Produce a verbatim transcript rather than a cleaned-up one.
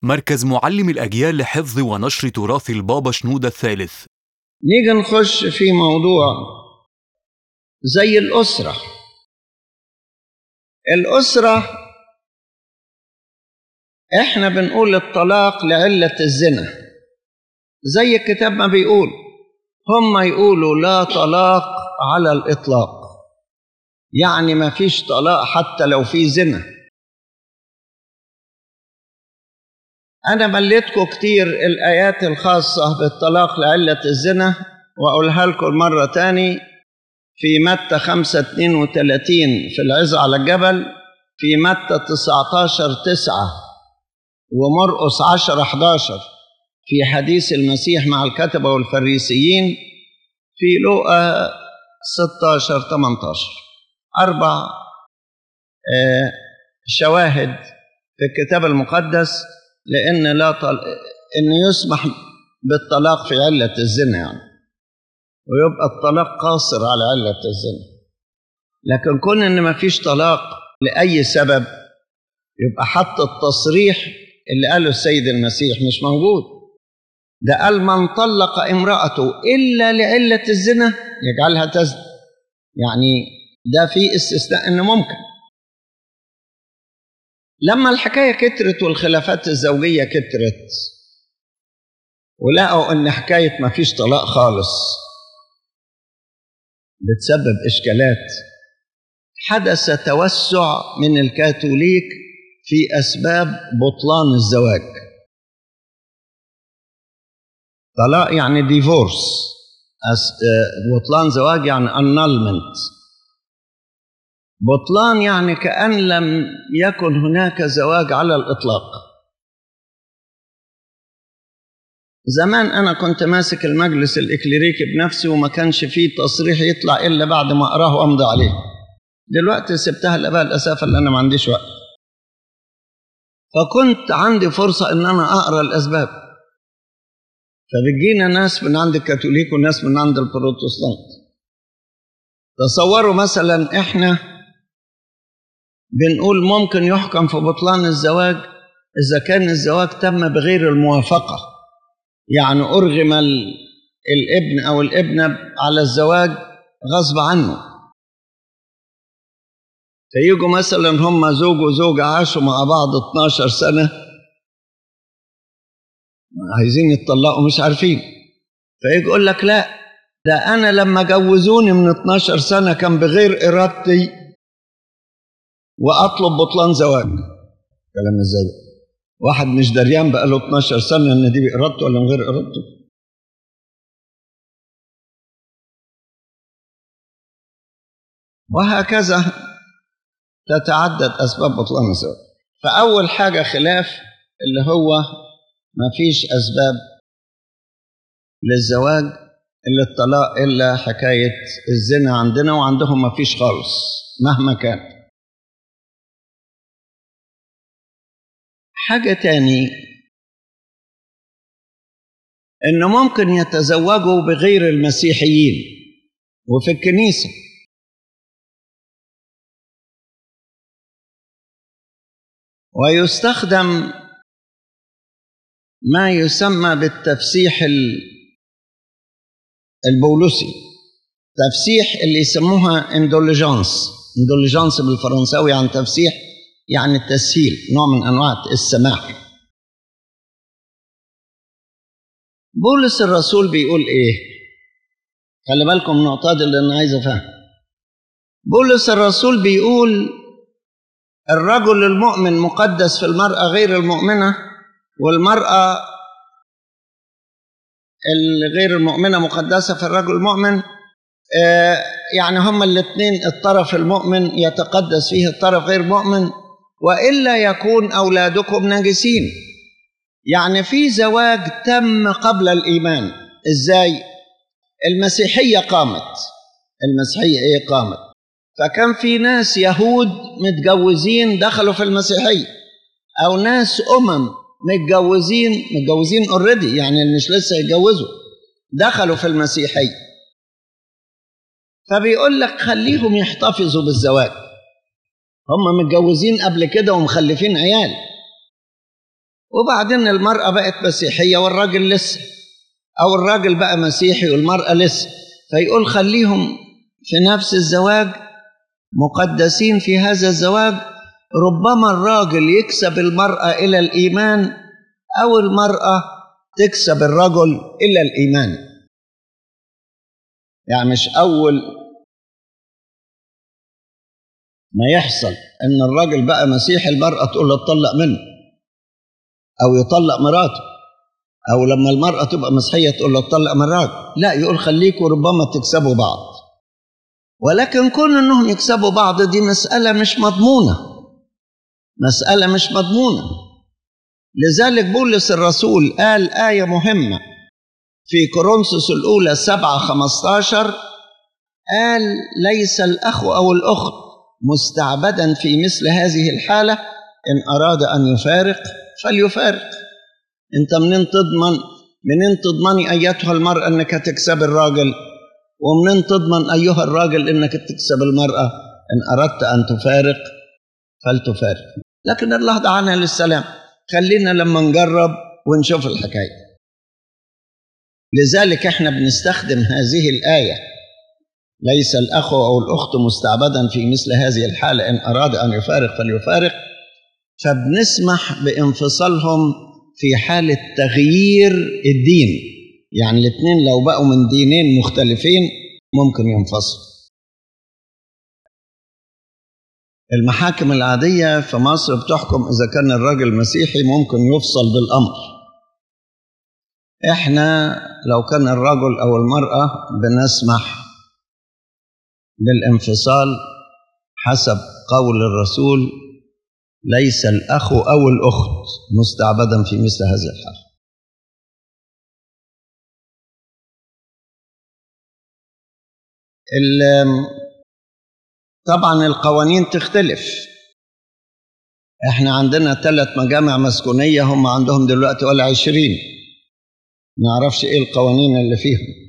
مركز معلم الأجيال لحفظ ونشر تراث البابا شنودة الثالث. نيجي نخش في موضوع زي الأسرة. الأسرة إحنا بنقول الطلاق لعلة الزنا، زي الكتاب ما بيقول، هم يقولوا لا طلاق على الإطلاق، يعني ما فيش طلاق حتى لو في زنا. أنا مليتكم كتير الآيات الخاصة بالطلاق لعلة الزنا، وأقولها لكم مرة تاني في متى خمسة اتنين وتلاتين في العظة على الجبل، في متى تسعة عشر تسعة، ومرقس عشرة حداشر في حديث المسيح مع الكتبة والفريسيين، في لوقا ستة عشر ثمانية عشر. أربع آه شواهد في الكتاب المقدس لأن لا طل... إن يسمح بالطلاق في علة الزنا، يعني ويبقى الطلاق قاصر على علة الزنا. لكن كون إن ما فيش طلاق لأي سبب، يبقى حتى التصريح اللي قاله السيد المسيح مش موجود. ده قال من طلق امرأته إلا لعلة الزنا يجعلها تزني، يعني ده في استثناء إنه ممكن. لما الحكاية كترت والخلافات الزوجية كترت ولقوا إن حكاية ما فيش طلاق خالص بتسبب إشكالات، حدث توسع من الكاثوليك في أسباب بطلان الزواج. طلاق يعني ديفورس، بطلان زواج يعني annulment. بطلان يعني كأن لم يكن هناك زواج على الإطلاق. زمان أنا كنت ماسك المجلس الإكليريكي بنفسي وما كانش فيه تصريح يطلع إلا بعد ما أقراه وأمضي عليه. دلوقتي سبتها لأباء الأسافة اللي أنا ما عنديش وقت، فكنت عندي فرصة إن أنا أقرأ الأسباب، فبيجينا ناس من عند الكاثوليك وناس من عند البروتستانت. تصوروا مثلا إحنا بنقول ممكن يحكم في بطلان الزواج إذا كان الزواج تم بغير الموافقة، يعني أرغم الابن أو الابنة على الزواج غصب عنه. فييجوا مثلا هم زوج وزوجة عاشوا مع بعض اتناشر سنة، عايزين يتطلقوا مش عارفين، فيجي يقول لك لا ده أنا لما جوزوني من اتناشر سنة كان بغير إرادتي وأطلب بطلان زواج. كلام ازاي؟ واحد مش دريان بقاله اتناشر سنة إن دي بإرادته ولا من غير إرادته. وهكذا تتعدد أسباب بطلان الزواج. فأول حاجة خلاف اللي هو ما فيش أسباب للزواج إلا الطلاق إلا حكاية الزنا عندنا، وعندهم ما فيش خالص مهما كان. حاجة تاني إنه ممكن يتزوجوا بغير المسيحيين وفي الكنيسة، ويستخدم ما يسمى بالتفسيح البولوسي، تفسيح اللي يسموها اندوليجانس. اندوليجانس بالفرنساوي عن تفسيح يعني التسهيل، نوع من أنواع السماح. بولس الرسول بيقول إيه؟ خلي بالكم من النقطة دي اللي أنا عايز أفهم. بولس الرسول بيقول الرجل المؤمن مقدس في المرأة غير المؤمنة، والمرأة الغير المؤمنة مقدسة في الرجل المؤمن. آه يعني هما الاثنين الطرف المؤمن يتقدس فيه الطرف غير مؤمن، وإلا يكون أولادكم نجسين. يعني في زواج تم قبل الإيمان. إزاي؟ المسيحية قامت، المسيحية إيه قامت، فكان في ناس يهود متجوزين دخلوا في المسيحية، أو ناس أمم متجوزين متجوزين اوريدي، يعني مش لسه يتجوزوا، دخلوا في المسيحية. فبيقول لك خليهم يحتفظوا بالزواج، هم متجوزين قبل كده ومخلفين عيال، وبعدين المرأة بقت مسيحية والراجل لسه، أو الراجل بقى مسيحي والمرأة لسه، فيقول خليهم في نفس الزواج مقدسين في هذا الزواج، ربما الراجل يكسب المرأة إلى الإيمان أو المرأة تكسب الرجل إلى الإيمان. يعني مش أول ما يحصل إن الراجل بقى مسيحي المرأة تقول له اتطلق منه أو يطلق مراته، أو لما المرأة تبقى مسيحية تقول له اتطلق من الراجل. لا، يقول خليكوا ربما تكسبوا بعض. ولكن كون إنهم يكسبوا بعض دي مسألة مش مضمونة، مسألة مش مضمونة. لذلك بولس الرسول قال آية مهمة في كورنثوس الأولى سبعة خمستاشر، قال ليس الأخ أو الأخت مستعبدا في مثل هذه الحالة، إن أراد أن يفارق فليفارق. أنت منين تضمن منين تضمني أيتها المرأة أنك تكسب الراجل، ومنين تضمن أيها الراجل أنك تكسب المرأة؟ إن أردت أن تفارق فلتفارق. لكن الله دعانا للسلام، خلينا لما نجرب ونشوف الحكاية. لذلك احنا بنستخدم هذه الآية ليس الأخ أو الأخت مستعبدا في مثل هذه الحالة، إن أراد أن يفارق فليفارق، فبنسمح بانفصالهم في حالة تغيير الدين. يعني الاثنين لو بقوا من دينين مختلفين ممكن ينفصلوا. المحاكم العادية في مصر بتحكم إذا كان الراجل مسيحي ممكن يفصل بالأمر. إحنا لو كان الرجل أو المرأة بنسمح بالانفصال حسب قول الرسول ليس الأخ أو الأخت مستعبدا في مثل هذه الحالة. طبعا القوانين تختلف. احنا عندنا ثلاث مجامع مسكونية، هم عندهم دلوقتي ولا عشرين، نعرفش ايه القوانين اللي فيهم.